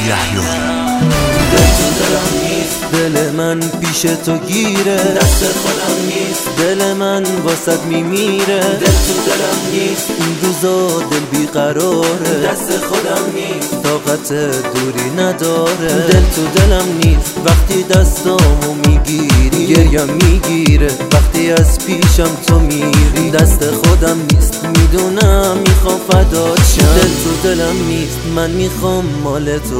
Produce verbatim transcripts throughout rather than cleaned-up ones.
یحیی. دل تو دلم نیست، دل من پیش تو گیره، دست خودم نیست، دل من واسط میمیره. دل تو دلم نیست، این روزا دل بیقراره، دست خودم نیست، طاقت دوری نداره. دل تو دلم نیست، وقتی دستامو میگیری گریم میگیره، وقتی از پیشم تو میری دست خودم نیست، میدونم میخوام فدات شم. دل تو دلم نیست، من میخوام مال تو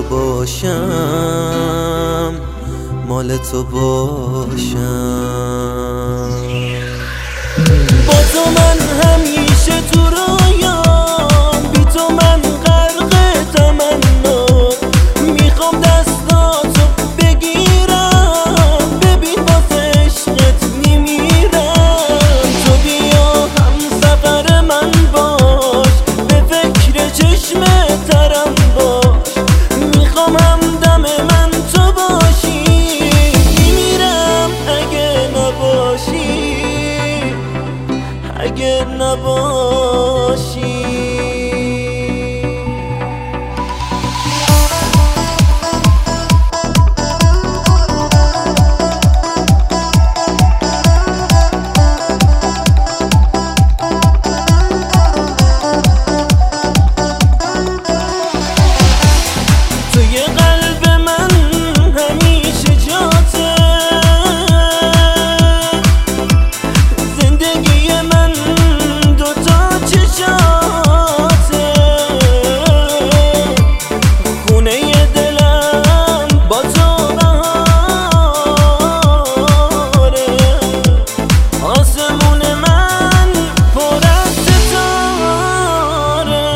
باشم، مال تو باشم. با تو من همیشه تو رویام، بی تو من غرق تمنا، میخوام دستاتو بگیرم، ببین واسه عشقت میمیرم. تو بیا هم سفر من باش، به فکر چشم ترم باش، میخوام همدم من تو باشی، میمیرم اگه نباشی، اگه نباشی. توی قلب من همیشه جاته، زندگی من دوتا چشاته، خونه دلم با تو بهاره، آسمون من پر از ستاره،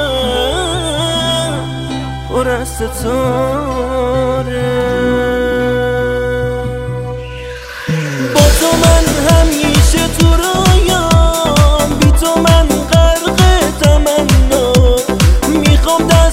پر از ستاره. با تو من همیشه تو رویام، بی تو من غرق تمنا، میخوام